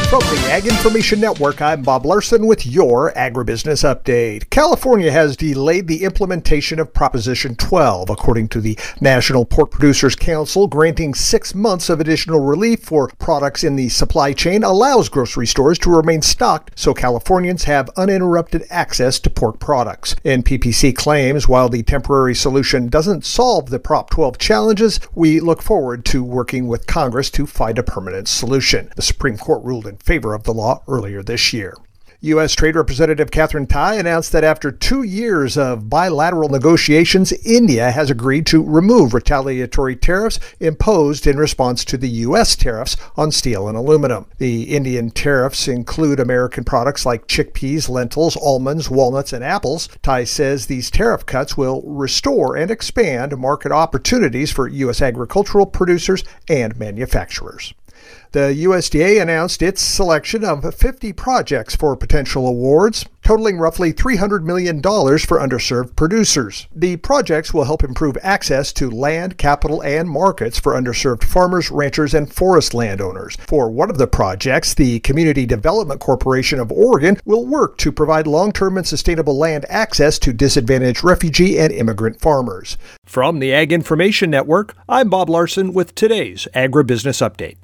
From the Ag Information Network, I'm Bob Larson with your Agribusiness Update. California has delayed the implementation of Proposition 12, according to the National Pork Producers Council. Granting 6 months of additional relief for products in the supply chain allows grocery stores to remain stocked so Californians have uninterrupted access to pork products. NPPC claims while the temporary solution doesn't solve the Prop 12 challenges, we look forward to working with Congress to find a permanent solution. The Supreme Court ruled in favor of the law earlier this year. U.S. Trade Representative Katherine Tai announced that after 2 years of bilateral negotiations, India has agreed to remove retaliatory tariffs imposed in response to the U.S. tariffs on steel and aluminum. The Indian tariffs include American products like chickpeas, lentils, almonds, walnuts, and apples. Tai says these tariff cuts will restore and expand market opportunities for U.S. agricultural producers and manufacturers. The USDA announced its selection of 50 projects for potential awards, totaling roughly $300 million for underserved producers. The projects will help improve access to land, capital, and markets for underserved farmers, ranchers, and forest landowners. For one of the projects, the Community Development Corporation of Oregon will work to provide long-term and sustainable land access to disadvantaged refugee and immigrant farmers. From the Ag Information Network, I'm Bob Larson with today's Agribusiness Update.